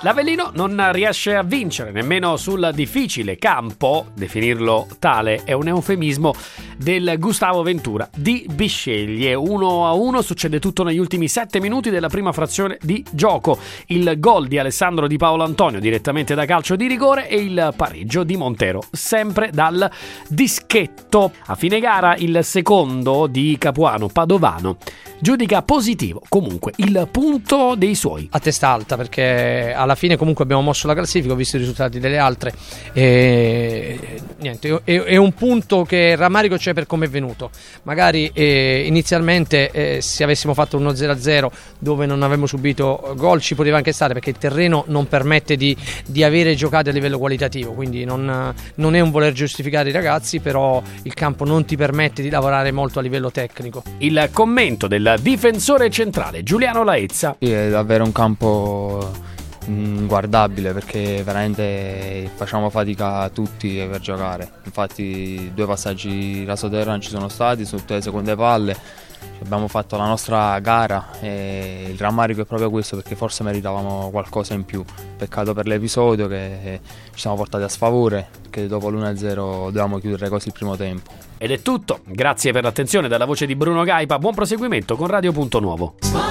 L'Avellino non riesce a vincere nemmeno sul difficile campo, definirlo tale è un eufemismo, del Gustavo Ventura di Bisceglie. 1-1, succede tutto negli ultimi 7 minuti della prima frazione di gioco. Il gol di Alessandro Di Paolo Antonio direttamente da calcio di rigore e il pareggio di Montero sempre dal dischetto. A fine gara il secondo di Capuano, Padovano, giudica positivo comunque il punto dei suoi. A testa alta, perché alla fine comunque abbiamo mosso la classifica, ho visto i risultati delle altre e niente, è un punto che rammarico c'è per come è venuto. Magari inizialmente se avessimo fatto uno 0-0 dove non avremmo subito gol ci poteva anche stare, perché il terreno non permette di avere giocate a livello qualitativo, quindi non è un voler giustificare i ragazzi, però il campo non ti permette di lavorare molto a livello tecnico. Il commento del difensore centrale Giuliano Laezza. Sì, è davvero un campo guardabile, perché veramente facciamo fatica tutti per giocare. Infatti 2 passaggi rasoterra non ci sono stati su tutte le seconde palle. Abbiamo fatto la nostra gara e il rammarico è proprio questo, perché forse meritavamo qualcosa in più. Peccato per l'episodio che ci siamo portati a sfavore, perché dopo l'1-0 dovevamo chiudere così il primo tempo. Ed è tutto, grazie per l'attenzione dalla voce di Bruno Gaipa, buon proseguimento con Radio Punto Nuovo.